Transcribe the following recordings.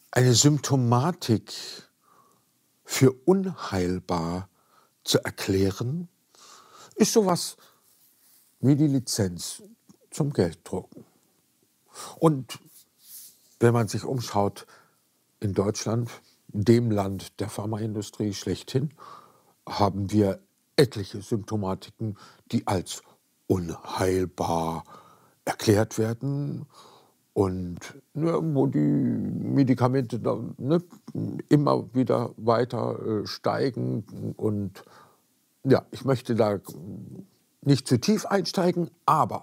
eine Symptomatik für unheilbar zu erklären, ist sowas wie die Lizenz zum Gelddrucken. Und wenn man sich umschaut in Deutschland, dem Land der Pharmaindustrie schlechthin, haben wir etliche Symptomatiken, die als unheilbar erklärt werden und wo die Medikamente dann, immer wieder weiter steigen. Und ja, ich möchte da nicht zu tief einsteigen, aber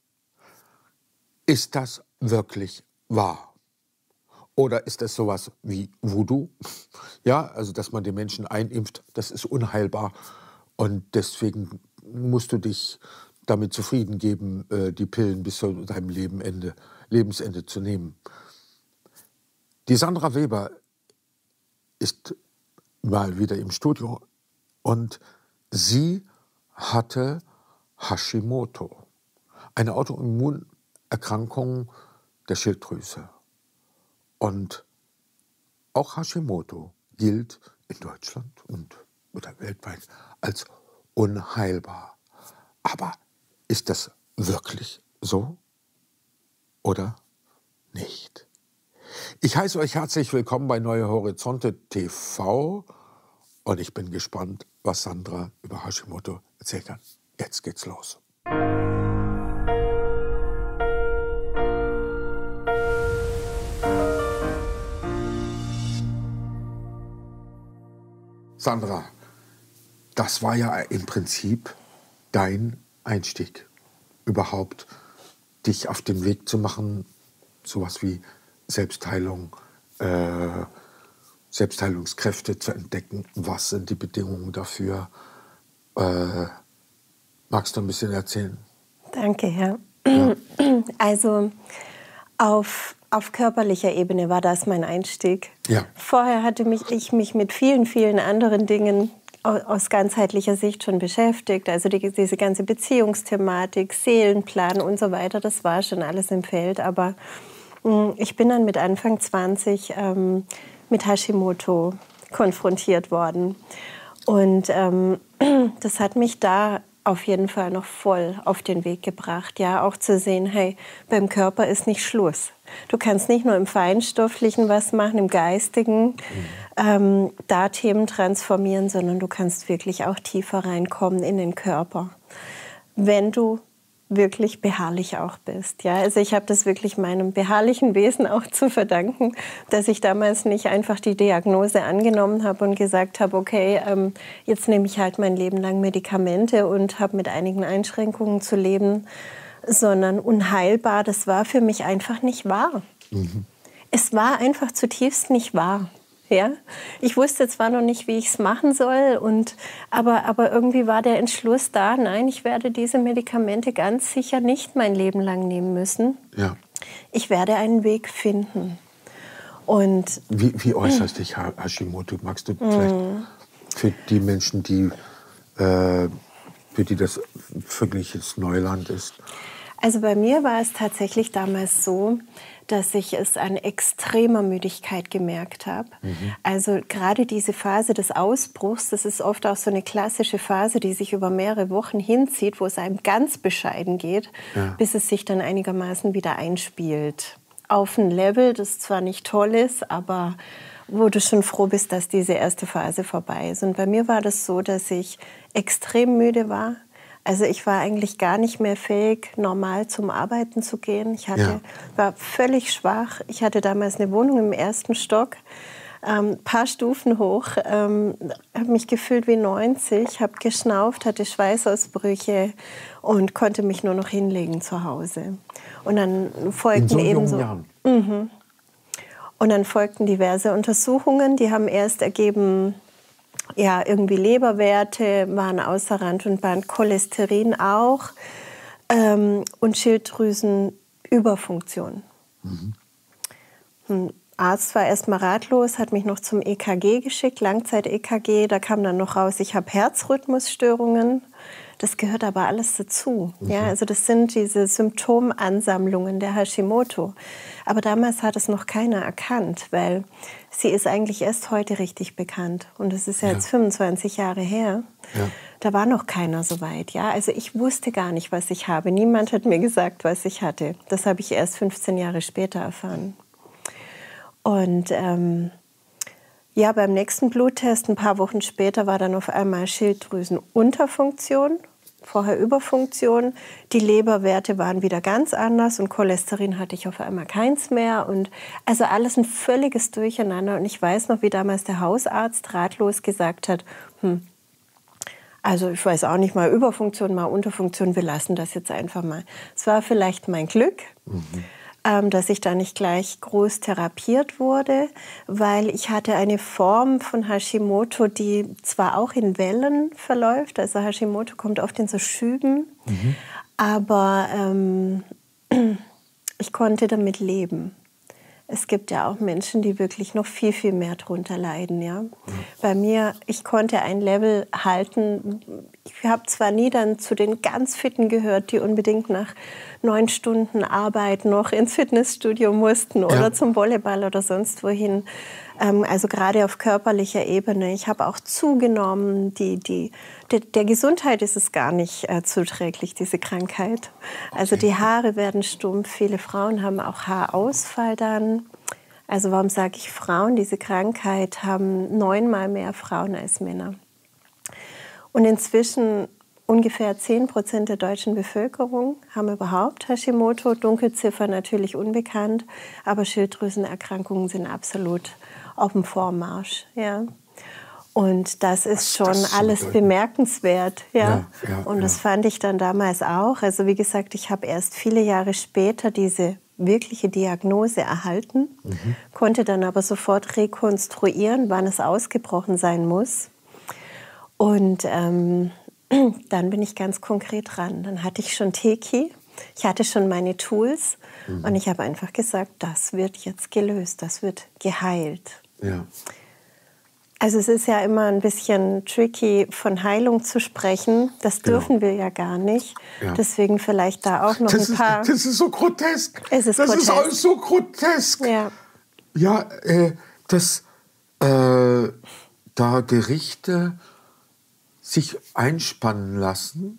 ist das wirklich wahr? Oder ist es sowas wie Voodoo? Ja, also dass man den Menschen einimpft, das ist unheilbar. Und deswegen musst du dich damit zufrieden geben, die Pillen bis zu deinem Lebensende zu nehmen. Die Sandra Weber ist mal wieder im Studio und sie hatte Hashimoto, eine Autoimmunerkrankung der Schilddrüse. Und auch Hashimoto gilt in Deutschland oder weltweit als unheilbar. Aber ist das wirklich so oder nicht? Ich heiße euch herzlich willkommen bei Neue Horizonte TV und ich bin gespannt, was Sandra über Hashimoto erzählt hat. Jetzt geht's los. Sandra, das war ja im Prinzip dein Einstieg, überhaupt dich auf den Weg zu machen, sowas wie Selbstheilung, Selbstheilungskräfte zu entdecken. Was sind die Bedingungen dafür? Magst du ein bisschen erzählen? Danke, ja. Also auf körperlicher Ebene war das mein Einstieg. Ja. Vorher hatte ich mich mit vielen, vielen anderen Dingen aus ganzheitlicher Sicht schon beschäftigt. Also diese ganze Beziehungsthematik, Seelenplan und so weiter, das war schon alles im Feld. Aber ich bin dann mit Anfang 20 mit Hashimoto konfrontiert worden. Und das hat mich da auf jeden Fall noch voll auf den Weg gebracht. Ja, auch zu sehen, hey, beim Körper ist nicht Schluss. Du kannst nicht nur im Feinstofflichen was machen, im Geistigen, da Themen transformieren, sondern du kannst wirklich auch tiefer reinkommen in den Körper, wenn du wirklich beharrlich auch bist. Ja, also ich habe das wirklich meinem beharrlichen Wesen auch zu verdanken, dass ich damals nicht einfach die Diagnose angenommen habe und gesagt habe, okay, jetzt nehme ich halt mein Leben lang Medikamente und habe mit einigen Einschränkungen zu leben, sondern unheilbar, das war für mich einfach nicht wahr. Mhm. Es war einfach zutiefst nicht wahr. Ja? Ich wusste zwar noch nicht, wie ich es machen soll, aber irgendwie war der Entschluss da, nein, ich werde diese Medikamente ganz sicher nicht mein Leben lang nehmen müssen. Ja. Ich werde einen Weg finden. Und wie äußert sich Hashimoto? Magst du vielleicht für die Menschen, für die das wirkliches Neuland ist? Also bei mir war es tatsächlich damals so, dass ich es an extremer Müdigkeit gemerkt habe. Mhm. Also gerade diese Phase des Ausbruchs, das ist oft auch so eine klassische Phase, die sich über mehrere Wochen hinzieht, wo es einem ganz bescheiden geht, bis es sich dann einigermaßen wieder einspielt. Auf ein Level, das zwar nicht toll ist, aber wo du schon froh bist, dass diese erste Phase vorbei ist. Und bei mir war das so, dass ich extrem müde war. Also ich war eigentlich gar nicht mehr fähig, normal zum Arbeiten zu gehen. Ich war völlig schwach. Ich hatte damals eine Wohnung im 1. Stock, paar Stufen hoch, habe mich gefühlt wie 90, habe geschnauft, hatte Schweißausbrüche und konnte mich nur noch hinlegen zu Hause. Und dann folgten in so jungen Jahren. Und dann folgten diverse Untersuchungen, die haben erst ergeben, ja, irgendwie Leberwerte waren außer Rand und Band, Cholesterin auch und Schilddrüsenüberfunktion. Mhm. Ein Arzt war erst mal ratlos, hat mich noch zum EKG geschickt, Langzeit-EKG. Da kam dann noch raus, ich habe Herzrhythmusstörungen. Das gehört aber alles dazu. Ja, also das sind diese Symptomansammlungen der Hashimoto. Aber damals hat es noch keiner erkannt, weil sie ist eigentlich erst heute richtig bekannt. Und es ist ja jetzt 25 Jahre her. Ja. Da war noch keiner so weit. Ja? Also ich wusste gar nicht, was ich habe. Niemand hat mir gesagt, was ich hatte. Das habe ich erst 15 Jahre später erfahren. Und ja, beim nächsten Bluttest, ein paar Wochen später, war dann auf einmal Schilddrüsenunterfunktion, vorher Überfunktion. Die Leberwerte waren wieder ganz anders und Cholesterin hatte ich auf einmal keins mehr. Und also alles ein völliges Durcheinander. Und ich weiß noch, wie damals der Hausarzt ratlos gesagt hat, also ich weiß auch nicht, mal Überfunktion, mal Unterfunktion, wir lassen das jetzt einfach mal. Es war vielleicht mein Glück. Dass ich da nicht gleich groß therapiert wurde, weil ich hatte eine Form von Hashimoto, die zwar auch in Wellen verläuft, also Hashimoto kommt oft in so Schüben, aber ich konnte damit leben. Es gibt ja auch Menschen, die wirklich noch viel, viel mehr drunter leiden. Ja? Bei mir, ich konnte ein Level halten. Ich habe zwar nie dann zu den ganz Fitten gehört, die unbedingt nach 9 Stunden Arbeit noch ins Fitnessstudio mussten oder zum Volleyball oder sonst wohin. Also gerade auf körperlicher Ebene. Ich habe auch zugenommen. Der Gesundheit ist es gar nicht zuträglich, diese Krankheit. Also die Haare werden stumpf. Viele Frauen haben auch Haarausfall dann. Also warum sage ich Frauen? Diese Krankheit haben 9-mal mehr Frauen als Männer. Und inzwischen ungefähr 10% der deutschen Bevölkerung haben überhaupt Hashimoto. Dunkelziffer natürlich unbekannt, aber Schilddrüsenerkrankungen sind absolut auf dem Vormarsch. Ja. Und das ist schon alles bemerkenswert. Ja. Und das fand ich dann damals auch. Also wie gesagt, ich habe erst viele Jahre später diese wirkliche Diagnose erhalten, konnte dann aber sofort rekonstruieren, wann es ausgebrochen sein muss. Und dann bin ich ganz konkret dran. Dann hatte ich schon Teki, ich hatte schon meine Tools und ich habe einfach gesagt, das wird jetzt gelöst, das wird geheilt. Ja. Also es ist ja immer ein bisschen tricky, von Heilung zu sprechen. Das dürfen wir ja gar nicht. Ja. Deswegen vielleicht da auch noch ein paar... Das ist so grotesk. Es ist das grotesk. Ist alles so grotesk. Ja, ja da Gerichte sich einspannen lassen,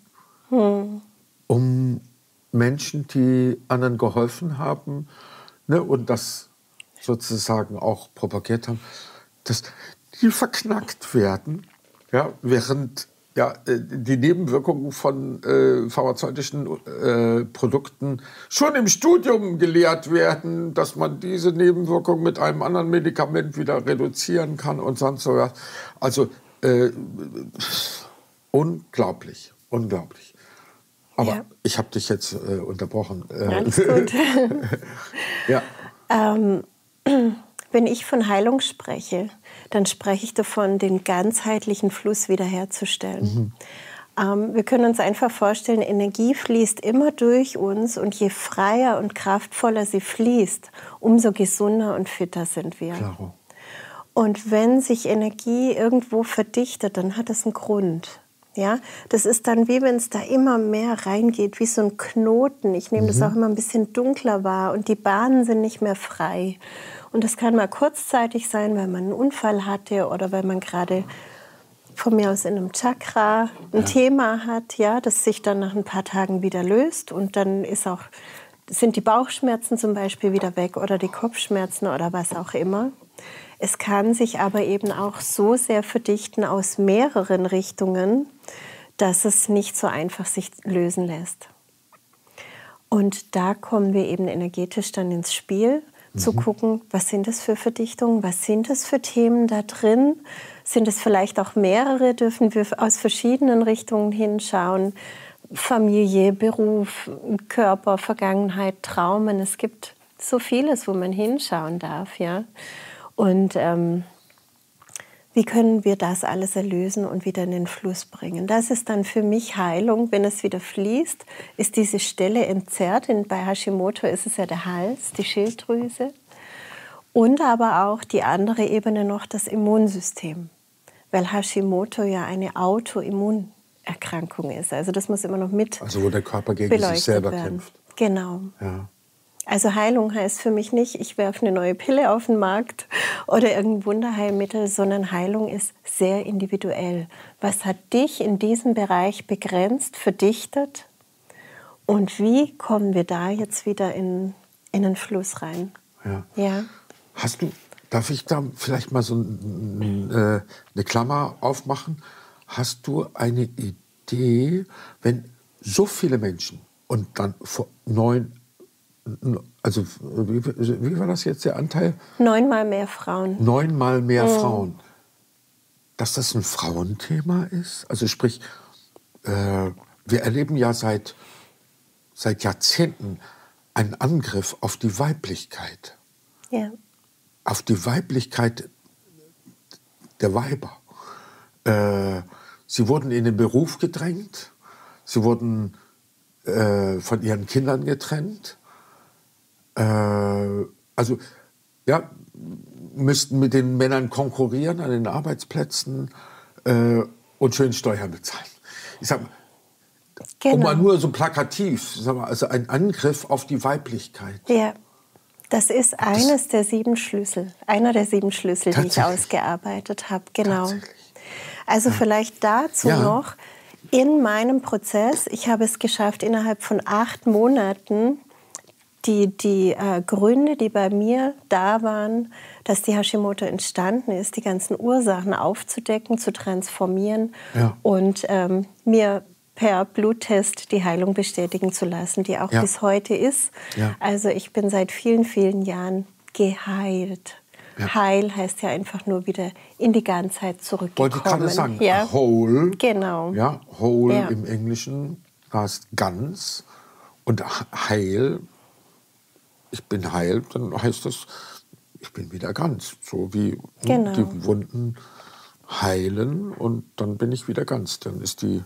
um Menschen, die anderen geholfen haben, ne, und das sozusagen auch propagiert haben, dass die verknackt werden, ja, während die Nebenwirkungen von pharmazeutischen Produkten schon im Studium gelehrt werden, dass man diese Nebenwirkungen mit einem anderen Medikament wieder reduzieren kann und sonst so was. Also unglaublich. Aber ich habe dich jetzt unterbrochen. Alles gut. Ja. Wenn ich von Heilung spreche, dann spreche ich davon, den ganzheitlichen Fluss wiederherzustellen. Wir können uns einfach vorstellen, Energie fließt immer durch uns und je freier und kraftvoller sie fließt, umso gesunder und fitter sind wir. Klaro. Und wenn sich Energie irgendwo verdichtet, dann hat das einen Grund. Ja, das ist dann wie wenn es da immer mehr reingeht, wie so ein Knoten. Ich nehme das auch immer ein bisschen dunkler wahr und die Bahnen sind nicht mehr frei. Und das kann mal kurzzeitig sein, wenn man einen Unfall hatte oder wenn man gerade von mir aus in einem Chakra ein Thema hat, ja, das sich dann nach ein paar Tagen wieder löst und dann sind die Bauchschmerzen zum Beispiel wieder weg oder die Kopfschmerzen oder was auch immer. Es kann sich aber eben auch so sehr verdichten aus mehreren Richtungen, dass es nicht so einfach sich lösen lässt. Und da kommen wir eben energetisch dann ins Spiel, zu gucken, was sind das für Verdichtungen, was sind das für Themen da drin? Sind es vielleicht auch mehrere? Dürfen wir aus verschiedenen Richtungen hinschauen? Familie, Beruf, Körper, Vergangenheit, Traumen. Es gibt so vieles, wo man hinschauen darf, ja. Und wie können wir das alles erlösen und wieder in den Fluss bringen? Das ist dann für mich Heilung. Wenn es wieder fließt, ist diese Stelle entzerrt. Bei Hashimoto ist es ja der Hals, die Schilddrüse. Und aber auch die andere Ebene noch, das Immunsystem. Weil Hashimoto ja eine Autoimmunerkrankung Erkrankung ist. Also das muss immer noch mit Also wo der Körper gegen beleuchtet sich selber werden. kämpft. Genau. Ja. Also Heilung heißt für mich nicht, ich werfe eine neue Pille auf den Markt oder irgendein Wunderheilmittel, sondern Heilung ist sehr individuell. Was hat dich in diesem Bereich begrenzt, verdichtet? Und wie kommen wir da jetzt wieder in einen Fluss rein? Ja. Ja. Darf ich da vielleicht mal so eine Klammer aufmachen? Hast du eine Idee, wenn so viele Menschen und dann also wie war das jetzt der Anteil? 9-mal mehr Frauen. 9-mal mehr Frauen. Dass das ein Frauenthema ist? Also sprich, wir erleben ja seit Jahrzehnten einen Angriff auf die Weiblichkeit. Ja. Auf die Weiblichkeit der Weiber. Sie wurden in den Beruf gedrängt, sie wurden von ihren Kindern getrennt, also ja, müssten mit den Männern konkurrieren an den Arbeitsplätzen und schön Steuern bezahlen. Ich sag mal, Genau. mal nur so plakativ, sag mal, also ein Angriff auf die Weiblichkeit. Ja. Das ist einer der 7 Schlüssel, die ich ausgearbeitet habe. Genau. Also vielleicht dazu noch, in meinem Prozess, ich habe es geschafft, innerhalb von 8 Monaten die Gründe, die bei mir da waren, dass die Hashimoto entstanden ist, die ganzen Ursachen aufzudecken, zu transformieren und mir per Bluttest die Heilung bestätigen zu lassen, die auch bis heute ist. Ja. Also ich bin seit vielen, vielen Jahren geheilt. Ja. Heil heißt ja einfach nur wieder in die Ganzheit zurückgekommen. Wollte ich gerade sagen, ja. whole. Genau. Ja, whole im Englischen heißt ganz und heil. Ich bin heil, dann heißt das, ich bin wieder ganz. So wie die Wunden heilen und dann bin ich wieder ganz. Dann ist die,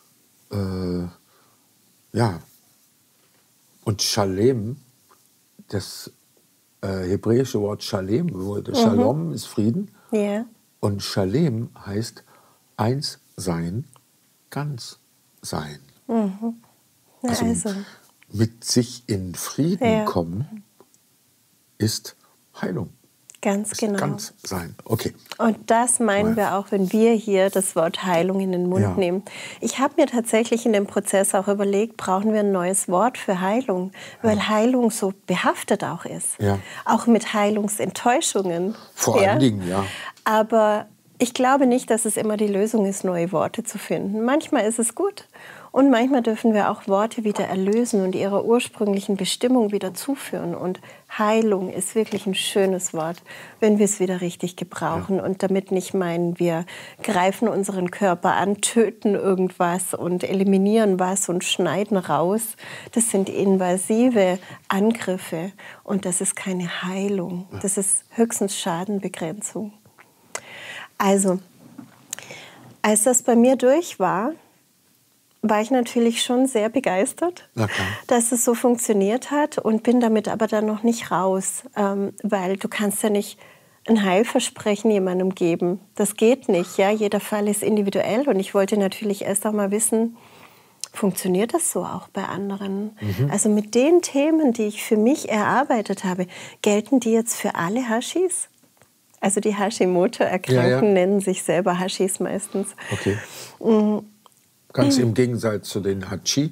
und Shalem, das hebräische Wort Shalem, Shalom ist Frieden. Ja. Und Shalem heißt eins sein, ganz sein. Mhm. Na also. Mit sich in Frieden kommen ist Heilung. Ganz ist genau. Ganz sein. Okay. Und das meinen wir auch, wenn wir hier das Wort Heilung in den Mund nehmen. Ich habe mir tatsächlich in dem Prozess auch überlegt, brauchen wir ein neues Wort für Heilung? Weil Heilung so behaftet auch ist. Ja. Auch mit Heilungsenttäuschungen. Vor allen Dingen, ja. Aber ich glaube nicht, dass es immer die Lösung ist, neue Worte zu finden. Manchmal ist es gut. Und manchmal dürfen wir auch Worte wieder erlösen und ihrer ursprünglichen Bestimmung wieder zuführen. Und Heilung ist wirklich ein schönes Wort, wenn wir es wieder richtig gebrauchen. Und damit nicht meinen, wir greifen unseren Körper an, töten irgendwas und eliminieren was und schneiden raus. Das sind invasive Angriffe und das ist keine Heilung. Das ist höchstens Schadenbegrenzung. Also, als das bei mir durch war ich natürlich schon sehr begeistert, dass es so funktioniert hat und bin damit aber dann noch nicht raus, weil du kannst ja nicht ein Heilversprechen jemandem geben. Das geht nicht, ja. Jeder Fall ist individuell und ich wollte natürlich erst auch mal wissen, funktioniert das so auch bei anderen? Also mit den Themen, die ich für mich erarbeitet habe, gelten die jetzt für alle Hashis? Also die Hashimoto-Erkrankten nennen sich selber Hashis meistens. Okay. Ganz im Gegensatz zu den Hachi.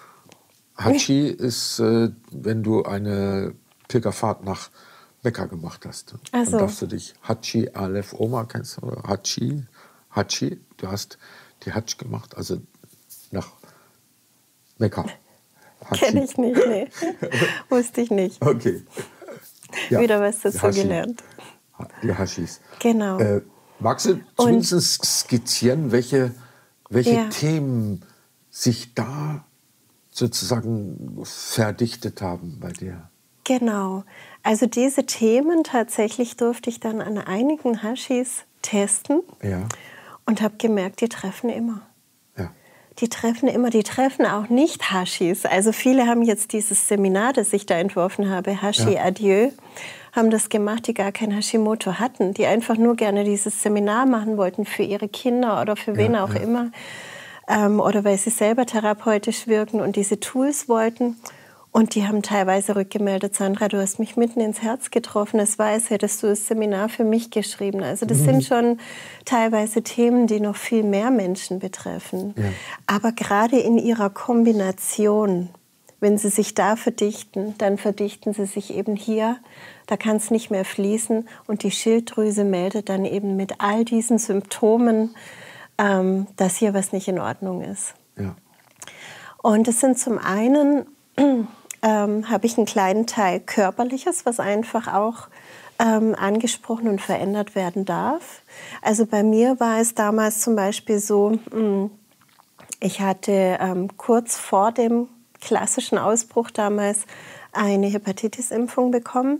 Hachi ist, wenn du eine Pilgerfahrt nach Mekka gemacht hast. Dann darfst du dich Hachi, Aleph, Oma, kennst du? Hachi, du hast die Hajj gemacht, also nach Mekka. Kenne ich nicht, nee. Wusste ich nicht. Okay. Ja, wieder was dazu gelernt. Die Hashis. Genau. Magst du zumindest skizzieren, welche Themen sich da sozusagen verdichtet haben bei dir? Genau. Also diese Themen tatsächlich durfte ich dann an einigen Hashis testen und habe gemerkt, die treffen immer. Ja. Die treffen immer, die treffen auch nicht Hashis. Also viele haben jetzt dieses Seminar, das ich da entworfen habe, Hashi Adieu, haben das gemacht, die gar kein Hashimoto hatten, die einfach nur gerne dieses Seminar machen wollten für ihre Kinder oder für wen auch immer. oder weil sie selber therapeutisch wirken und diese Tools wollten. Und die haben teilweise rückgemeldet, Sandra, du hast mich mitten ins Herz getroffen. Es war, als hättest du das Seminar für mich geschrieben. Also das sind schon teilweise Themen, die noch viel mehr Menschen betreffen. Ja. Aber gerade in ihrer Kombination, wenn sie sich da verdichten, dann verdichten sie sich eben hier. Da kann es nicht mehr fließen. Und die Schilddrüse meldet dann eben mit all diesen Symptomen, dass hier was nicht in Ordnung ist. Ja. Und es sind zum einen... habe ich einen kleinen Teil Körperliches, was einfach auch angesprochen und verändert werden darf. Also bei mir war es damals zum Beispiel so, ich hatte kurz vor dem klassischen Ausbruch damals eine Hepatitis-Impfung bekommen.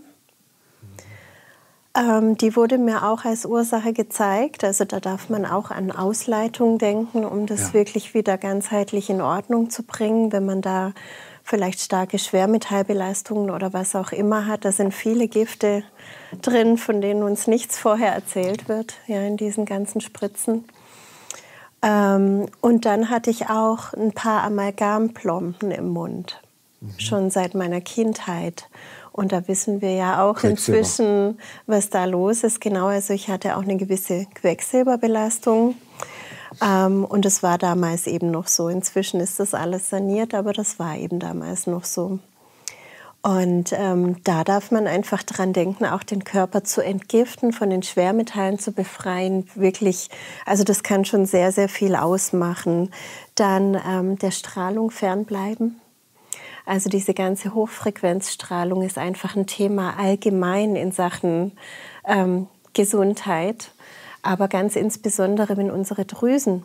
Die wurde mir auch als Ursache gezeigt. Also da darf man auch an Ausleitung denken, um das wirklich wieder ganzheitlich in Ordnung zu bringen, wenn man da vielleicht starke Schwermetallbelastungen oder was auch immer hat. Da sind viele Gifte drin, von denen uns nichts vorher erzählt wird, ja, in diesen ganzen Spritzen. Und dann hatte ich auch ein paar Amalgamplomben im Mund, schon seit meiner Kindheit. Und da wissen wir ja auch inzwischen, was da los ist. Genau, also ich hatte auch eine gewisse Quecksilberbelastung. Und es war damals eben noch so. Inzwischen ist das alles saniert, aber das war eben damals noch so. Und da darf man einfach dran denken, auch den Körper zu entgiften, von den Schwermetallen zu befreien. Wirklich, also das kann schon sehr, sehr viel ausmachen. Dann der Strahlung fernbleiben. Also diese ganze Hochfrequenzstrahlung ist einfach ein Thema allgemein in Sachen Gesundheit. Aber ganz insbesondere, wenn unsere Drüsen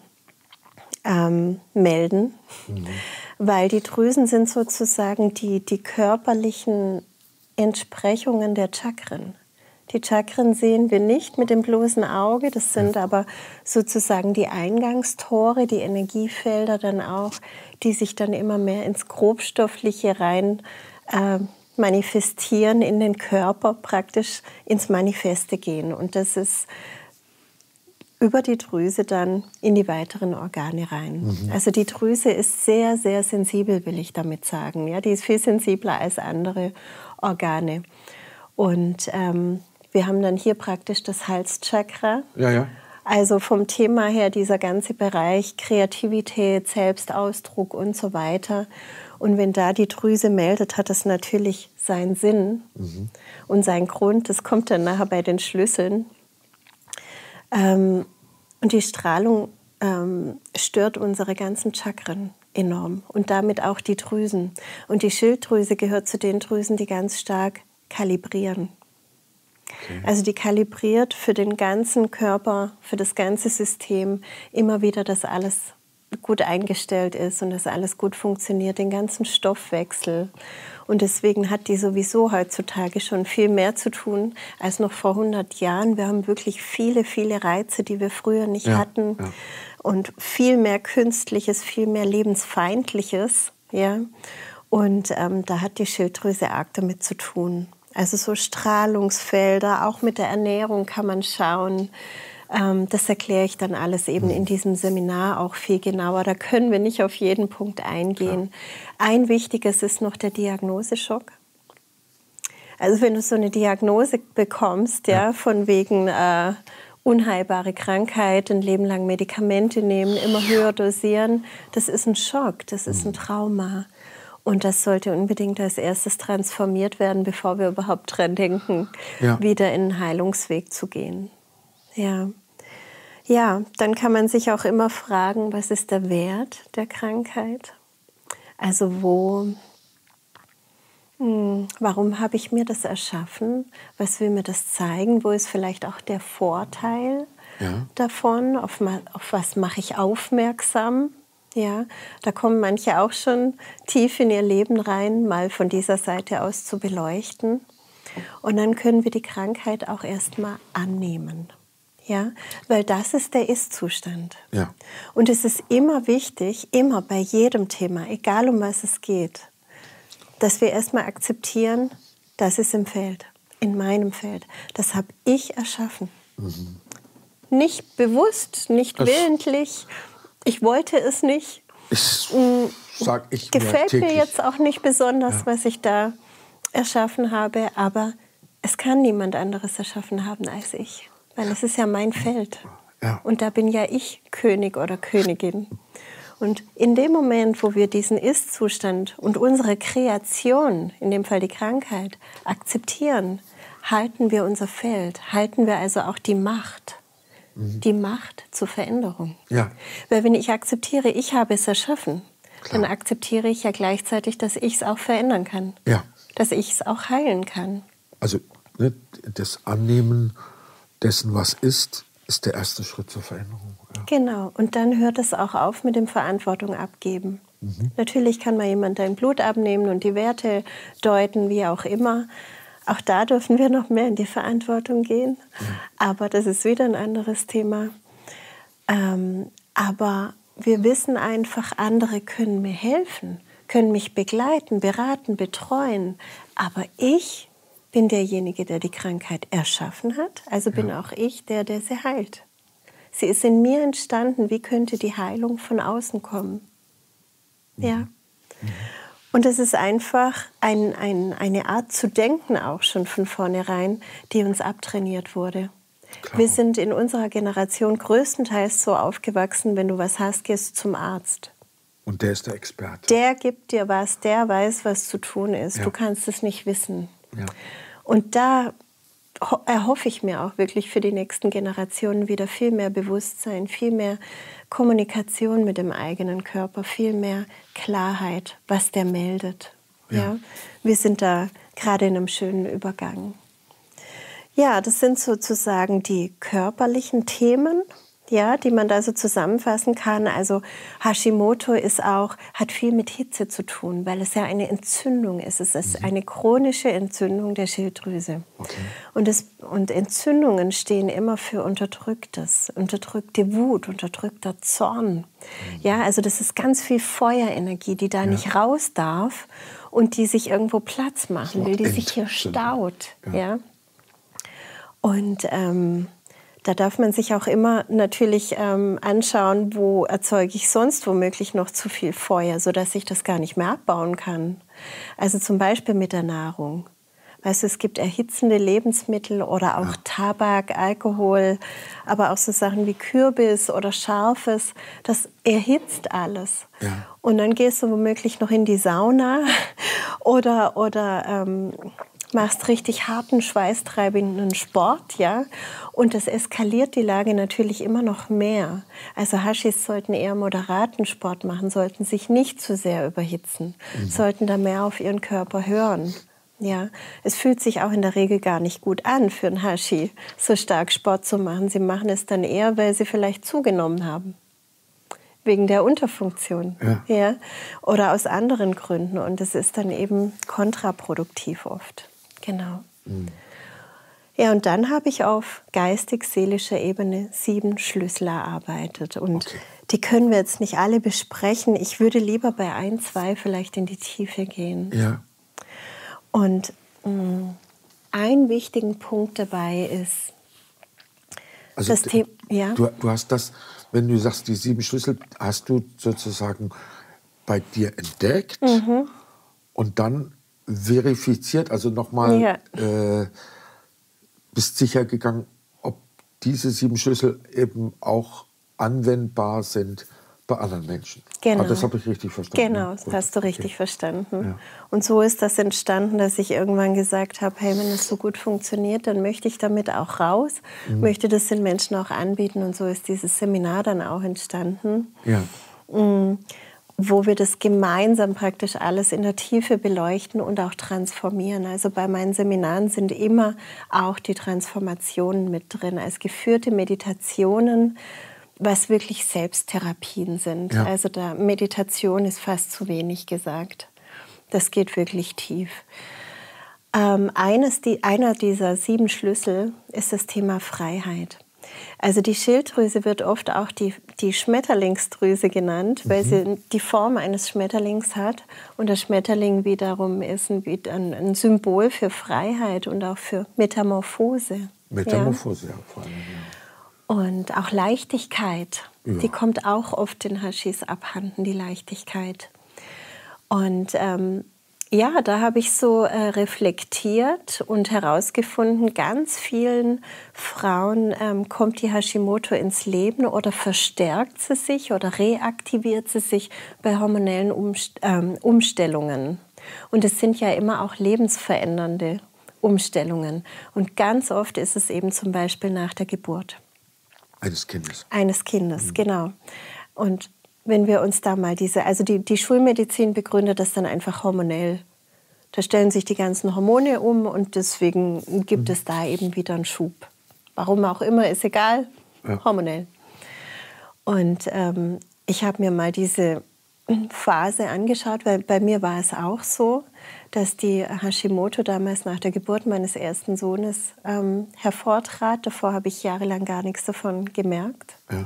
melden, weil die Drüsen sind sozusagen die körperlichen Entsprechungen der Chakren. Die Chakren sehen wir nicht mit dem bloßen Auge, das sind aber sozusagen die Eingangstore, die Energiefelder dann auch, die sich dann immer mehr ins Grobstoffliche rein manifestieren, in den Körper praktisch ins Manifeste gehen. Und das ist über die Drüse dann in die weiteren Organe rein. Also die Drüse ist sehr, sehr sensibel, will ich damit sagen. Ja, die ist viel sensibler als andere Organe. Und wir haben dann hier praktisch das Halschakra. Ja, ja. Also vom Thema her dieser ganze Bereich Kreativität, Selbstausdruck und so weiter. Und wenn da die Drüse meldet, hat das natürlich seinen Sinn und seinen Grund. Das kommt dann nachher bei den Schlüsseln. Und die Strahlung stört unsere ganzen Chakren enorm und damit auch die Drüsen. Und die Schilddrüse gehört zu den Drüsen, die ganz stark kalibrieren. Okay. Also die kalibriert für den ganzen Körper, für das ganze System immer wieder, dass alles gut eingestellt ist und dass alles gut funktioniert, den ganzen Stoffwechsel. Und deswegen hat die sowieso heutzutage schon viel mehr zu tun als noch vor 100 Jahren. Wir haben wirklich viele, viele Reize, die wir früher nicht hatten. Ja. Und viel mehr Künstliches, viel mehr Lebensfeindliches. Ja? Und da hat die Schilddrüse arg damit zu tun. Also so Strahlungsfelder, auch mit der Ernährung kann man schauen. Das erkläre ich dann alles eben in diesem Seminar auch viel genauer. Da können wir nicht auf jeden Punkt eingehen. Klar. Ein wichtiges ist noch der Diagnoseschock. Also wenn du so eine Diagnose bekommst, ja, von wegen unheilbare Krankheit, ein Leben lang Medikamente nehmen, immer höher dosieren, das ist ein Schock, das ist ein Trauma. Und das sollte unbedingt als erstes transformiert werden, bevor wir überhaupt dran denken, wieder in einen Heilungsweg zu gehen. Ja. Ja, dann kann man sich auch immer fragen, was ist der Wert der Krankheit? Also warum habe ich mir das erschaffen? Was will mir das zeigen? Wo ist vielleicht auch der Vorteil davon? Auf was mache ich aufmerksam? Ja, da kommen manche auch schon tief in ihr Leben rein, mal von dieser Seite aus zu beleuchten. Und dann können wir die Krankheit auch erstmal annehmen. Ja, weil das ist der Ist-Zustand. Ja. Und es ist immer wichtig, immer bei jedem Thema, egal um was es geht, dass wir erstmal akzeptieren, das ist im Feld, in meinem Feld. Das habe ich erschaffen. Nicht bewusst, nicht willentlich, Ich wollte es nicht. Gefällt mir jetzt auch nicht besonders, was ich da erschaffen habe, aber es kann niemand anderes erschaffen haben als ich, weil es ist ja mein Feld. Ja. Und da bin ja ich König oder Königin. Und in dem Moment, wo wir diesen Ist-Zustand und unsere Kreation, in dem Fall die Krankheit, akzeptieren, halten wir unser Feld, halten wir also auch die Macht. Die Macht zur Veränderung. Ja. Weil wenn ich akzeptiere, ich habe es erschaffen, dann akzeptiere ich ja gleichzeitig, dass ich es auch verändern kann. Ja. Dass ich es auch heilen kann. Also das Annehmen dessen, was ist der erste Schritt zur Veränderung. Ja. Genau. Und dann hört es auch auf mit dem Verantwortung abgeben. Natürlich kann mal jemand dein Blut abnehmen und die Werte deuten, wie auch immer. Auch da dürfen wir noch mehr in die Verantwortung gehen. Aber das ist wieder ein anderes Thema. Aber wir wissen einfach, andere können mir helfen, können mich begleiten, beraten, betreuen. Aber ich bin derjenige, der die Krankheit erschaffen hat. Also bin auch ich der sie heilt. Sie ist in mir entstanden. Wie könnte die Heilung von außen kommen? Ja. Und es ist einfach eine Art zu denken auch schon von vornherein, die uns abtrainiert wurde. Klar. Wir sind in unserer Generation größtenteils so aufgewachsen, wenn du was hast, gehst zum Arzt. Und der ist der Experte. Der gibt dir was, der weiß, was zu tun ist. Ja. Du kannst es nicht wissen. Ja. Und da erhoffe ich mir auch wirklich für die nächsten Generationen wieder viel mehr Bewusstsein, viel mehr Kommunikation mit dem eigenen Körper, viel mehr Klarheit, was der meldet. Ja. Wir sind da gerade in einem schönen Übergang. Ja, das sind sozusagen die körperlichen Themen, ja, die man da so zusammenfassen kann. Also Hashimoto hat viel mit Hitze zu tun, weil es ja eine Entzündung ist. Es ist eine chronische Entzündung der Schilddrüse. Okay. Und Entzündungen stehen immer für Unterdrücktes, unterdrückte Wut, unterdrückter Zorn. Ja, also das ist ganz viel Feuerenergie, die da nicht raus darf und die sich irgendwo Platz machen will, die sich hier staut. Ja. Und da darf man sich auch immer natürlich anschauen, wo erzeuge ich sonst womöglich noch zu viel Feuer, sodass ich das gar nicht mehr abbauen kann. Also zum Beispiel mit der Nahrung. Weißt du, es gibt erhitzende Lebensmittel oder auch Tabak, Alkohol, aber auch so Sachen wie Kürbis oder Scharfes. Das erhitzt alles. Ja. Und dann gehst du womöglich noch in die Sauna oder machst richtig harten, schweißtreibenden Sport, ja, und das eskaliert die Lage natürlich immer noch mehr. Also Hashis sollten eher moderaten Sport machen, sollten sich nicht zu sehr überhitzen, sollten da mehr auf ihren Körper hören. Ja, es fühlt sich auch in der Regel gar nicht gut an für einen Hashi, so stark Sport zu machen. Sie machen es dann eher, weil sie vielleicht zugenommen haben. Wegen der Unterfunktion. Ja. Oder aus anderen Gründen. Und es ist dann eben kontraproduktiv oft. Genau. Ja, und dann habe ich auf geistig-seelischer Ebene 7 Schlüssel erarbeitet. Und die können wir jetzt nicht alle besprechen. Ich würde lieber bei 1, 2 vielleicht in die Tiefe gehen. Ja. Und ein wichtigen Punkt dabei ist, also das Thema. Ja? Du hast das, wenn du sagst, die 7 Schlüssel, hast du sozusagen bei dir entdeckt und dann verifiziert, also nochmal bist sicher gegangen, ob diese 7 Schlüssel eben auch anwendbar sind bei anderen Menschen. Genau. Das habe ich richtig verstanden. Genau, das hast du richtig verstanden. Ja. Und so ist das entstanden, dass ich irgendwann gesagt habe, hey, wenn es so gut funktioniert, dann möchte ich damit auch raus, möchte das den Menschen auch anbieten. Und so ist dieses Seminar dann auch entstanden. Ja. Wo wir das gemeinsam praktisch alles in der Tiefe beleuchten und auch transformieren. Also bei meinen Seminaren sind immer auch die Transformationen mit drin, als geführte Meditationen, was wirklich Selbsttherapien sind. Ja. Also da Meditation ist fast zu wenig gesagt. Das geht wirklich tief. Einer dieser 7 Schlüssel ist das Thema Freiheit. Also die Schilddrüse wird oft auch die Schmetterlingsdrüse genannt, weil sie die Form eines Schmetterlings hat. Und der Schmetterling wiederum ist ein Symbol für Freiheit und auch für Metamorphose. Metamorphose, ja, vor allem. Ja. Und auch Leichtigkeit. Ja. Die kommt auch oft den Hashis abhanden, die Leichtigkeit. Und ja, da habe ich so reflektiert und herausgefunden, ganz vielen Frauen kommt die Hashimoto ins Leben oder verstärkt sie sich oder reaktiviert sie sich bei hormonellen Umstellungen. Und es sind ja immer auch lebensverändernde Umstellungen. Und ganz oft ist es eben zum Beispiel nach der Geburt. Eines Kindes. Eines Kindes, genau. Und wenn wir uns da mal die Schulmedizin begründet das dann einfach hormonell. Da stellen sich die ganzen Hormone um und deswegen gibt es da eben wieder einen Schub. Warum auch immer, ist egal, hormonell. Und ich habe mir mal diese Phase angeschaut, weil bei mir war es auch so, dass die Hashimoto damals nach der Geburt meines ersten Sohnes hervortrat. Davor habe ich jahrelang gar nichts davon gemerkt. Ja.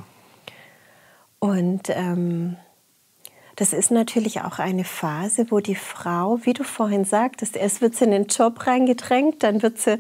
Und das ist natürlich auch eine Phase, wo die Frau, wie du vorhin sagtest, erst wird sie in den Job reingedrängt, dann wird sie,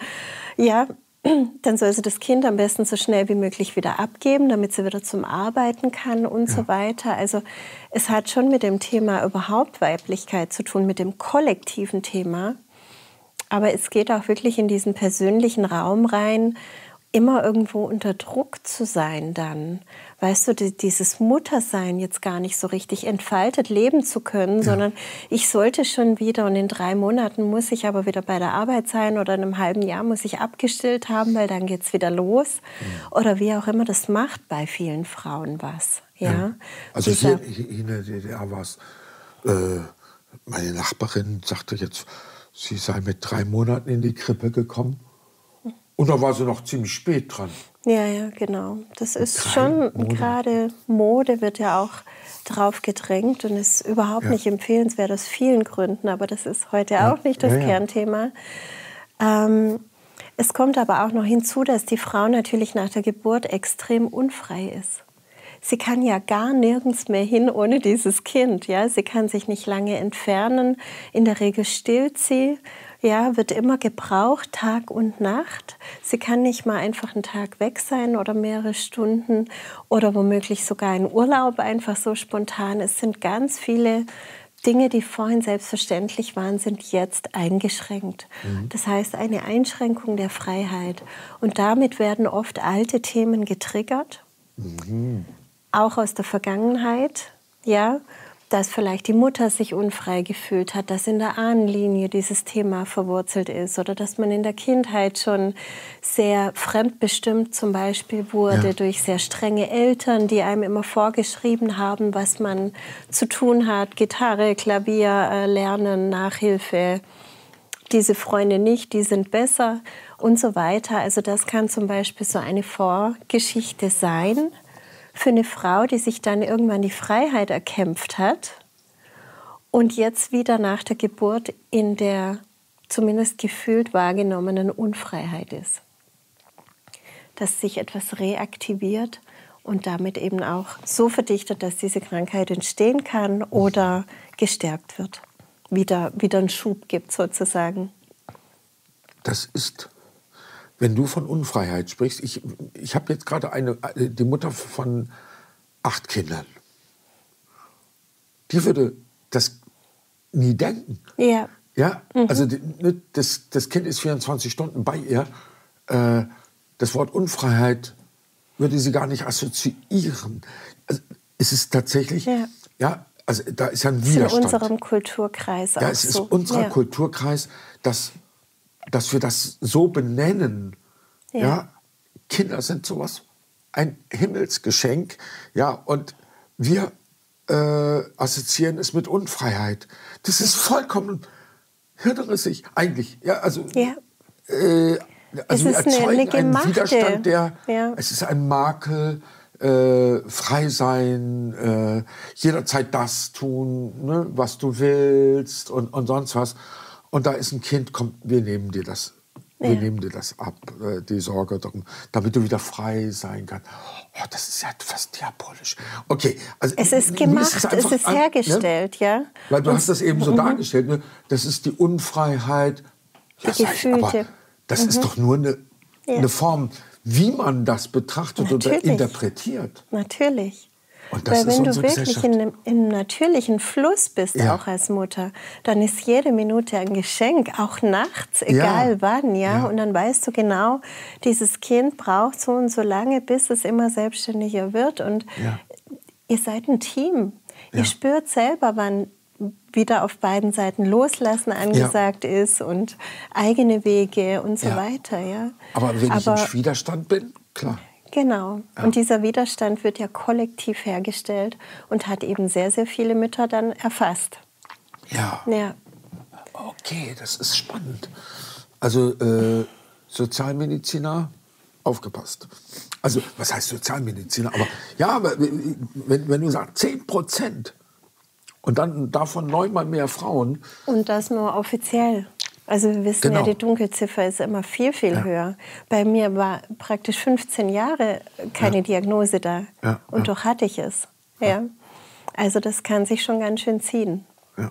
dann soll sie das Kind am besten so schnell wie möglich wieder abgeben, damit sie wieder zum Arbeiten kann und so weiter. Also es hat schon mit dem Thema überhaupt Weiblichkeit zu tun, mit dem kollektiven Thema. Aber es geht auch wirklich in diesen persönlichen Raum rein, immer irgendwo unter Druck zu sein dann. Weißt du, dieses Muttersein jetzt gar nicht so richtig entfaltet leben zu können, sondern ich sollte schon wieder und in 3 Monaten muss ich aber wieder bei der Arbeit sein oder in einem halben Jahr muss ich abgestillt haben, weil dann geht's wieder los. Oder wie auch immer, das macht bei vielen Frauen was. Ja? Also hier in der DDR war es, meine Nachbarin sagte jetzt, sie sei mit 3 Monaten in die Krippe gekommen. Und da war sie noch ziemlich spät dran. Ja, genau. Das ist schon, gerade Mode wird ja auch drauf gedrängt und ist überhaupt nicht empfehlenswert aus vielen Gründen, aber das ist heute auch nicht das Kernthema. Es kommt aber auch noch hinzu, dass die Frau natürlich nach der Geburt extrem unfrei ist. Sie kann ja gar nirgends mehr hin ohne dieses Kind. Ja? Sie kann sich nicht lange entfernen. In der Regel stillt sie. Ja, wird immer gebraucht, Tag und Nacht. Sie kann nicht mal einfach einen Tag weg sein oder mehrere Stunden oder womöglich sogar in Urlaub einfach so spontan. Es sind ganz viele Dinge, die vorhin selbstverständlich waren, sind jetzt eingeschränkt. Das heißt, eine Einschränkung der Freiheit. Und damit werden oft alte Themen getriggert, auch aus der Vergangenheit, ja. Dass vielleicht die Mutter sich unfrei gefühlt hat, dass in der Ahnenlinie dieses Thema verwurzelt ist oder dass man in der Kindheit schon sehr fremdbestimmt zum Beispiel wurde durch sehr strenge Eltern, die einem immer vorgeschrieben haben, was man zu tun hat. Gitarre, Klavier lernen, Nachhilfe, diese Freunde nicht, die sind besser und so weiter. Also das kann zum Beispiel so eine Vorgeschichte sein für eine Frau, die sich dann irgendwann die Freiheit erkämpft hat und jetzt wieder nach der Geburt in der zumindest gefühlt wahrgenommenen Unfreiheit ist. Dass sich etwas reaktiviert und damit eben auch so verdichtet, dass diese Krankheit entstehen kann oder gestärkt wird. Wieder einen Schub gibt sozusagen. Das ist... Wenn du von Unfreiheit sprichst, ich habe jetzt gerade die Mutter von 8 Kindern. Die würde das nie denken. Ja. Ja, also das Kind ist 24 Stunden bei ihr. Das Wort Unfreiheit würde sie gar nicht assoziieren. Also, es ist tatsächlich, also da ist ja ein Widerstand. In unserem Kulturkreis auch so. Ja, es ist unser Kulturkreis, dass wir das so benennen. Ja. Kinder sind sowas, ein Himmelsgeschenk. Ja, und wir assoziieren es mit Unfreiheit. Das ist vollkommen hirnrissig, eigentlich. Ja, also, also es wir ist erzeugen eine einen Widerstand, ja. Es ist ein Makel, frei sein, jederzeit das tun, ne, was du willst und sonst was. Und da ist ein Kind, komm, wir nehmen dir das ab, die Sorge darum, damit du wieder frei sein kannst. Oh, das ist ja fast diabolisch. Okay, also es ist gemacht, es ist hergestellt, ne? Weil du hast das eben so dargestellt, ne? Das ist die Unfreiheit. Ja, die Gefühle. Aber das ist doch nur eine Form, wie man das betrachtet oder Natürlich. interpretiert. Natürlich. Und das Weil ist wenn du unsere wirklich Gesellschaft. in einem natürlichen Fluss bist, Ja. auch als Mutter, dann ist jede Minute ein Geschenk, auch nachts, egal wann, ja. Und dann weißt du genau, dieses Kind braucht so und so lange, bis es immer selbstständiger wird. Und Ja. ihr seid ein Team. Ja. Ihr spürt selber, wann wieder auf beiden Seiten Loslassen angesagt ist und eigene Wege und so Ja. weiter, ja. Aber wenn ich im Widerstand bin, klar. Genau. Ja. Und dieser Widerstand wird ja kollektiv hergestellt und hat eben sehr, sehr viele Mütter dann erfasst. Ja. Ja. Okay, das ist spannend. Also Sozialmediziner, aufgepasst. Also was heißt Sozialmediziner? Aber ja, wenn du sagst 10% und dann davon 9-mal mehr Frauen. Und das nur offiziell. Also wir wissen ja, die Dunkelziffer ist immer viel, viel höher. Bei mir war praktisch 15 Jahre keine Diagnose da. Ja. Und doch hatte ich es. Ja. Also das kann sich schon ganz schön ziehen. Ja.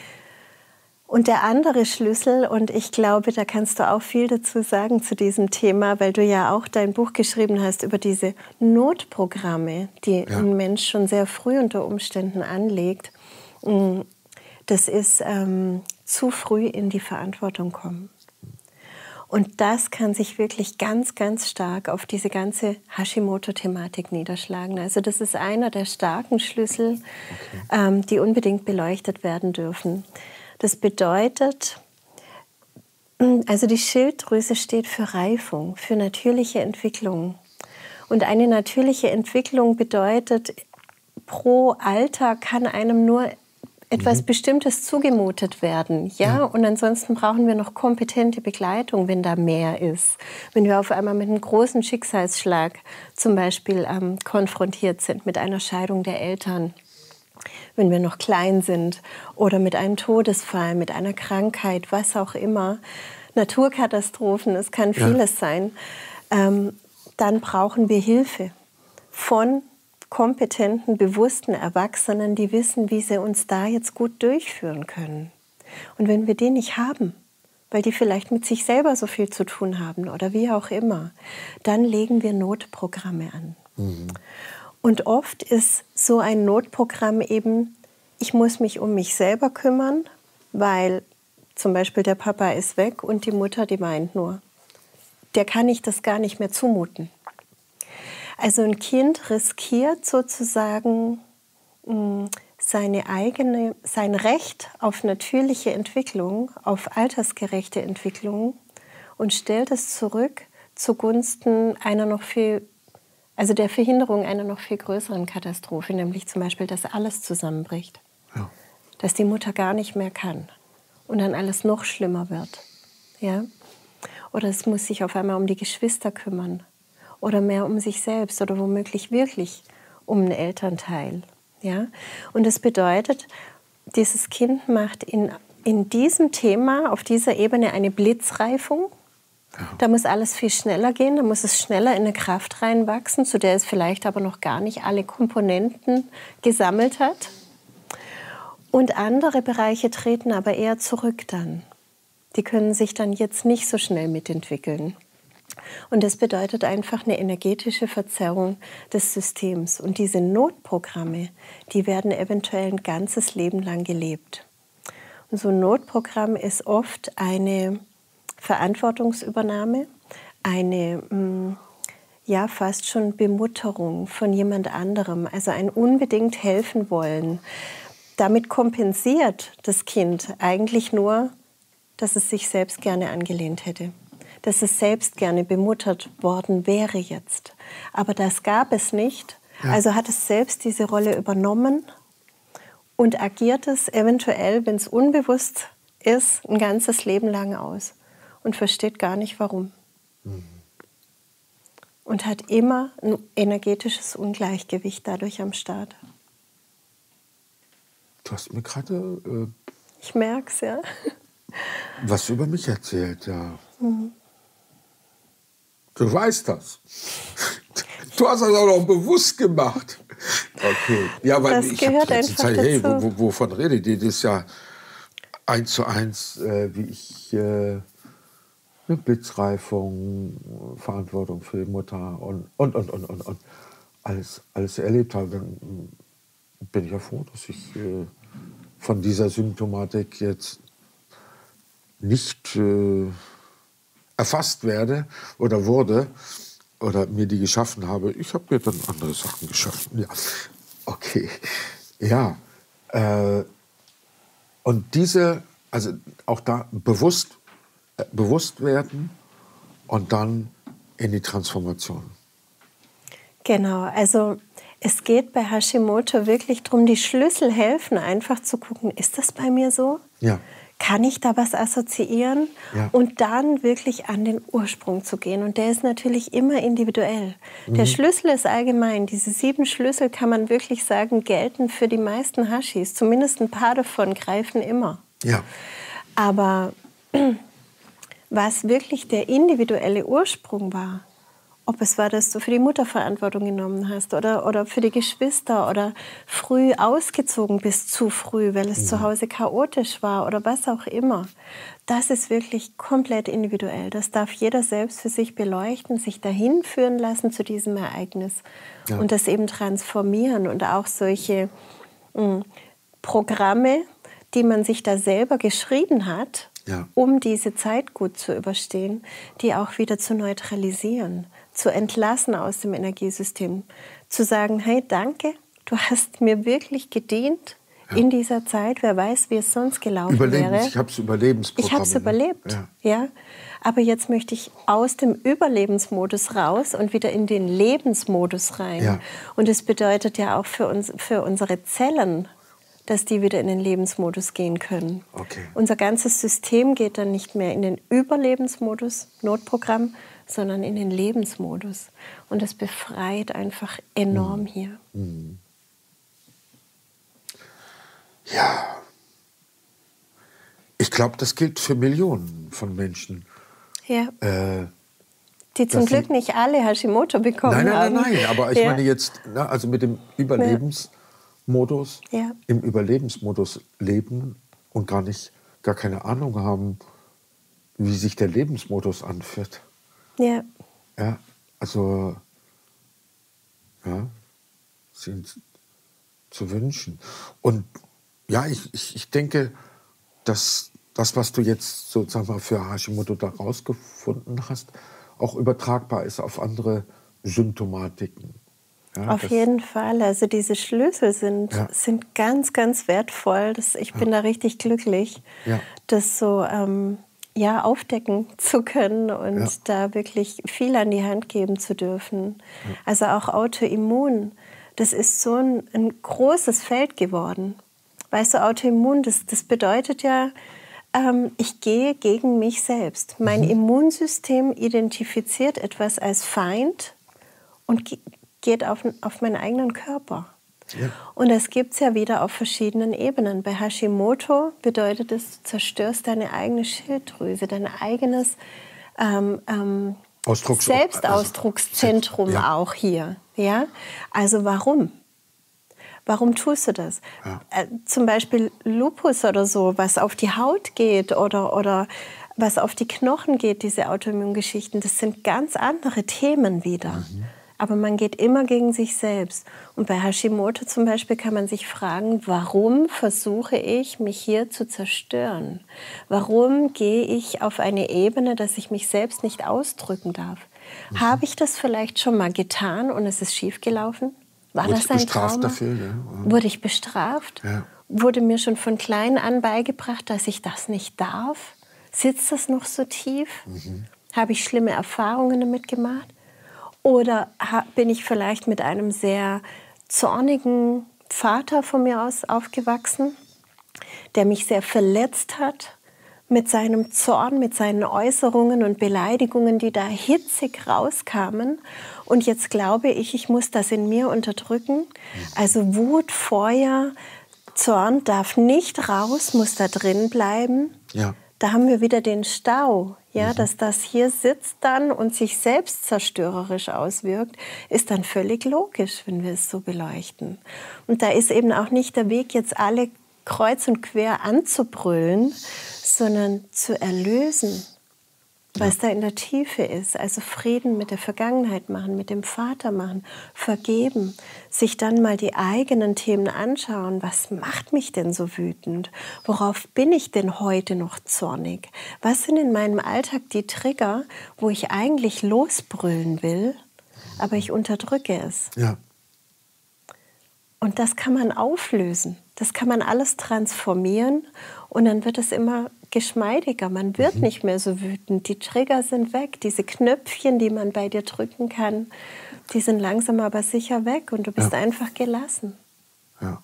Und der andere Schlüssel, und ich glaube, da kannst du auch viel dazu sagen zu diesem Thema, weil du ja auch dein Buch geschrieben hast über diese Notprogramme, die ein Mensch schon sehr früh unter Umständen anlegt. Das ist zu früh in die Verantwortung kommen. Und das kann sich wirklich ganz, ganz stark auf diese ganze Hashimoto-Thematik niederschlagen. Also das ist einer der starken Schlüssel, die unbedingt beleuchtet werden dürfen. Das bedeutet, also die Schilddrüse steht für Reifung, für natürliche Entwicklung. Und eine natürliche Entwicklung bedeutet, pro Alter kann einem nur etwas Bestimmtes zugemutet werden, ja? Und ansonsten brauchen wir noch kompetente Begleitung, wenn da mehr ist. Wenn wir auf einmal mit einem großen Schicksalsschlag zum Beispiel konfrontiert sind, mit einer Scheidung der Eltern, wenn wir noch klein sind oder mit einem Todesfall, mit einer Krankheit, was auch immer, Naturkatastrophen, es kann vieles sein, dann brauchen wir Hilfe von kompetenten, bewussten Erwachsenen, die wissen, wie sie uns da jetzt gut durchführen können. Und wenn wir die nicht haben, weil die vielleicht mit sich selber so viel zu tun haben oder wie auch immer, dann legen wir Notprogramme an. Und oft ist so ein Notprogramm eben, ich muss mich um mich selber kümmern, weil zum Beispiel der Papa ist weg und die Mutter, die weint nur. Der kann ich das gar nicht mehr zumuten. Also ein Kind riskiert sozusagen sein Recht auf natürliche Entwicklung, auf altersgerechte Entwicklung und stellt es zurück zugunsten der Verhinderung einer noch viel größeren Katastrophe, nämlich zum Beispiel, dass alles zusammenbricht. Ja. Dass die Mutter gar nicht mehr kann und dann alles noch schlimmer wird. Ja? Oder es muss sich auf einmal um die Geschwister kümmern. Oder mehr um sich selbst oder womöglich wirklich um einen Elternteil. Ja? Und das bedeutet, dieses Kind macht in diesem Thema, auf dieser Ebene eine Blitzreifung. Ja. Da muss alles viel schneller gehen, da muss es schneller in eine Kraft reinwachsen, zu der es vielleicht aber noch gar nicht alle Komponenten gesammelt hat. Und andere Bereiche treten aber eher zurück dann. Die können sich dann jetzt nicht so schnell mitentwickeln. Und das bedeutet einfach eine energetische Verzerrung des Systems. Und diese Notprogramme, die werden eventuell ein ganzes Leben lang gelebt. Und so ein Notprogramm ist oft eine Verantwortungsübernahme, eine fast schon Bemutterung von jemand anderem, also ein unbedingt helfen wollen. Damit kompensiert das Kind eigentlich nur, dass es sich selbst gerne angelehnt hätte. Dass es selbst gerne bemuttert worden wäre jetzt. Aber das gab es nicht. Ja. Also hat es selbst diese Rolle übernommen und agiert es eventuell, wenn es unbewusst ist, ein ganzes Leben lang aus und versteht gar nicht, warum. Und hat immer ein energetisches Ungleichgewicht dadurch am Start. Du hast mir gerade... ich merk's, ja. Was über mich erzählt, ja. Du weißt das. Du hast das auch noch bewusst gemacht. Okay. Ja, weil das ich habe die ganze Zeit, hey, dazu. Wovon redet ihr? Das ist ja 1:1, wie ich eine Blitzreifung, Verantwortung für die Mutter und. Alles erlebt habe, dann bin ich ja froh, dass ich von dieser Symptomatik jetzt nicht erfasst werde oder wurde oder mir die geschaffen habe. Ich habe mir dann andere Sachen geschaffen. Ja, okay. Ja. Und also auch da bewusst werden und dann in die Transformation. Genau, also es geht bei Hashimoto wirklich darum, die Schlüssel helfen, einfach zu gucken, ist das bei mir so? Ja. Kann ich da was assoziieren? Ja. Und dann wirklich an den Ursprung zu gehen. Und der ist natürlich immer individuell. Der Schlüssel ist allgemein. Diese 7 Schlüssel, kann man wirklich sagen, gelten für die meisten Hashis. Zumindest ein paar davon greifen immer. Ja. Aber was wirklich der individuelle Ursprung war, ob es war, dass du für die Mutter Verantwortung genommen hast oder für die Geschwister oder früh ausgezogen bist, zu früh, weil es zu Hause chaotisch war oder was auch immer. Das ist wirklich komplett individuell. Das darf jeder selbst für sich beleuchten, sich dahin führen lassen zu diesem Ereignis und das eben transformieren und auch solche Programme, die man sich da selber geschrieben hat, um diese Zeit gut zu überstehen, die auch wieder zu neutralisieren, zu entlassen aus dem Energiesystem, zu sagen, hey, danke, du hast mir wirklich gedient in dieser Zeit, wer weiß, wie es sonst gelaufen wäre. Ich habe es Überlebensprogramm. Ich habe es überlebt, ja. Aber jetzt möchte ich aus dem Überlebensmodus raus und wieder in den Lebensmodus rein. Ja. Und das bedeutet ja auch für unsere Zellen, dass die wieder in den Lebensmodus gehen können. Okay. Unser ganzes System geht dann nicht mehr in den Überlebensmodus, Notprogramm, sondern in den Lebensmodus. Und das befreit einfach enorm hier. Ja. Ich glaube, das gilt für Millionen von Menschen. Ja. Die zum Glück nicht alle Hashimoto bekommen haben. Nein, aber ich meine jetzt, also mit dem Überlebensmodus, im Überlebensmodus leben und gar keine Ahnung haben, wie sich der Lebensmodus anfühlt. Ja. Ja, also, sind zu wünschen. Und ja, ich denke, dass das, was du jetzt sozusagen für Hashimoto da rausgefunden hast, auch übertragbar ist auf andere Symptomatiken. Ja, auf jeden Fall. Also diese Schlüssel sind ganz, ganz wertvoll. Ich bin da richtig glücklich, das so aufdecken zu können und da wirklich viel an die Hand geben zu dürfen. Also auch Autoimmun, das ist so ein großes Feld geworden. Weißt du, Autoimmun, das bedeutet ja, ich gehe gegen mich selbst. Mein Immunsystem identifiziert etwas als Feind und geht auf meinen eigenen Körper. Ja. Und das gibt es ja wieder auf verschiedenen Ebenen. Bei Hashimoto bedeutet es, du zerstörst deine eigene Schilddrüse, dein eigenes Selbstausdruckszentrum auch hier. Ja? Also warum? Warum tust du das? Ja. Zum Beispiel Lupus oder so, was auf die Haut geht oder was auf die Knochen geht, diese Autoimmungeschichten, das sind ganz andere Themen wieder. Aber man geht immer gegen sich selbst. Und bei Hashimoto zum Beispiel kann man sich fragen, warum versuche ich, mich hier zu zerstören? Warum gehe ich auf eine Ebene, dass ich mich selbst nicht ausdrücken darf? Habe ich das vielleicht schon mal getan und es ist schiefgelaufen? War das ein Trauma? Dafür, ja. Wurde ich bestraft? Ja. Wurde mir schon von klein an beigebracht, dass ich das nicht darf? Sitzt das noch so tief? Habe ich schlimme Erfahrungen damit gemacht? Oder bin ich vielleicht mit einem sehr zornigen Vater von mir aus aufgewachsen, der mich sehr verletzt hat mit seinem Zorn, mit seinen Äußerungen und Beleidigungen, die da hitzig rauskamen. Und jetzt glaube ich muss das in mir unterdrücken. Also Wut, Feuer, Zorn darf nicht raus, muss da drin bleiben. Ja. Da haben wir wieder den Stau. Ja, dass das hier sitzt dann und sich selbst zerstörerisch auswirkt, ist dann völlig logisch, wenn wir es so beleuchten. Und da ist eben auch nicht der Weg, jetzt alle kreuz und quer anzubrüllen, sondern zu erlösen. was da in der Tiefe ist. Also Frieden mit der Vergangenheit machen, mit dem Vater machen, vergeben, sich dann mal die eigenen Themen anschauen. Was macht mich denn so wütend? Worauf bin ich denn heute noch zornig? Was sind in meinem Alltag die Trigger, wo ich eigentlich losbrüllen will, aber ich unterdrücke es? Ja. Und das kann man auflösen. Das kann man alles transformieren und dann wird es immer geschmeidiger. Man wird nicht mehr so wütend. Die Trigger sind weg. Diese Knöpfchen, die man bei dir drücken kann, die sind langsam aber sicher weg und du bist einfach gelassen. Ja.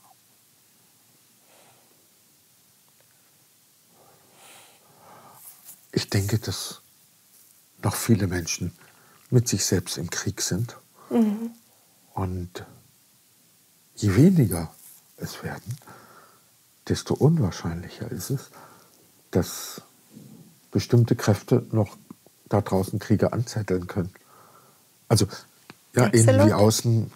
Ich denke, dass noch viele Menschen mit sich selbst im Krieg sind. Und je weniger es werden, desto unwahrscheinlicher ist es, dass bestimmte Kräfte noch da draußen Kriege anzetteln können. Also, ja, innen wie außen,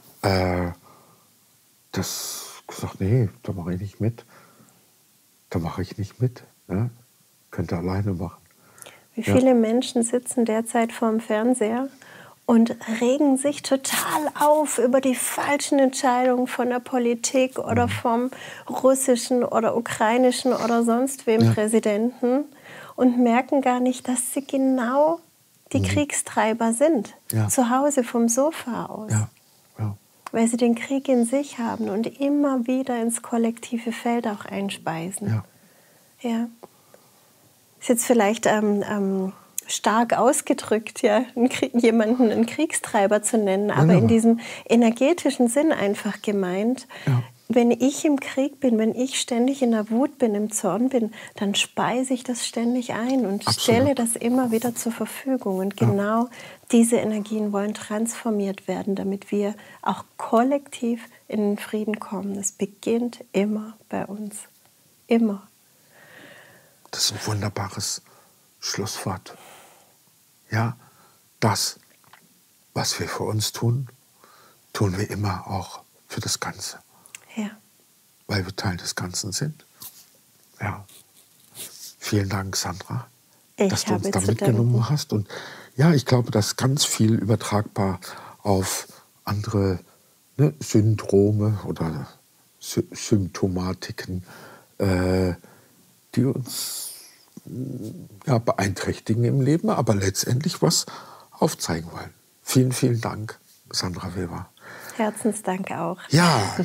das gesagt, nee, da mache ich nicht mit. Da mache ich nicht mit. Ja? Könnte alleine machen. Wie viele Menschen sitzen derzeit vorm Fernseher und regen sich total auf über die falschen Entscheidungen von der Politik oder vom russischen oder ukrainischen oder sonst wem Präsidenten und merken gar nicht, dass sie genau die Kriegstreiber sind. Ja. Zu Hause vom Sofa aus. Ja. Ja. Weil sie den Krieg in sich haben und immer wieder ins kollektive Feld auch einspeisen. Ja. Ja. Ist jetzt vielleicht stark ausgedrückt, ja, jemanden einen Kriegstreiber zu nennen, aber in diesem energetischen Sinn einfach gemeint. Ja. Wenn ich im Krieg bin, wenn ich ständig in der Wut bin, im Zorn bin, dann speise ich das ständig ein und stelle das immer wieder zur Verfügung. Und genau diese Energien wollen transformiert werden, damit wir auch kollektiv in den Frieden kommen. Es beginnt immer bei uns. Immer. Das ist ein wunderbares Schlusswort. Ja, das, was wir für uns tun, tun wir immer auch für das Ganze. Ja. Weil wir Teil des Ganzen sind. Ja. Vielen Dank, Sandra, dass du uns da mitgenommen hast. Und ja, ich glaube, das ist ganz viel übertragbar auf andere Syndrome oder Symptomatiken, die uns beeinträchtigen im Leben, aber letztendlich was aufzeigen wollen. Vielen, vielen Dank, Sandra Weber. Herzensdank auch. Ja,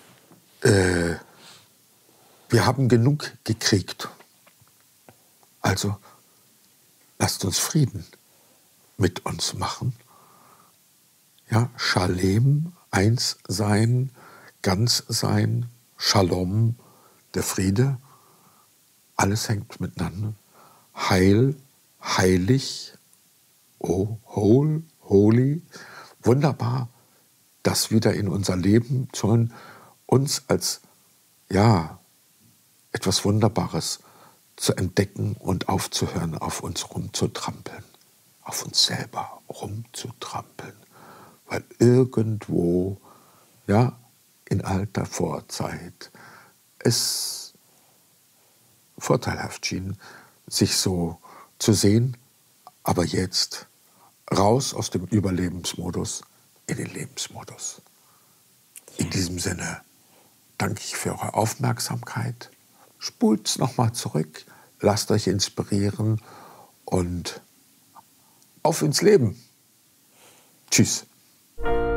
wir haben genug gekriegt. Also lasst uns Frieden mit uns machen. Ja, Shalem, eins sein, ganz sein, Shalom, der Friede. Alles hängt miteinander. Heil, heilig, oh, whole, holy. Wunderbar, das wieder in unser Leben zu holen, uns als, etwas Wunderbares zu entdecken und aufzuhören, auf uns rumzutrampeln. Auf uns selber rumzutrampeln. Weil irgendwo, in alter Vorzeit, es vorteilhaft schien, sich so zu sehen, aber jetzt raus aus dem Überlebensmodus in den Lebensmodus. In diesem Sinne danke ich für eure Aufmerksamkeit. Spult's nochmal zurück, lasst euch inspirieren und auf ins Leben. Tschüss.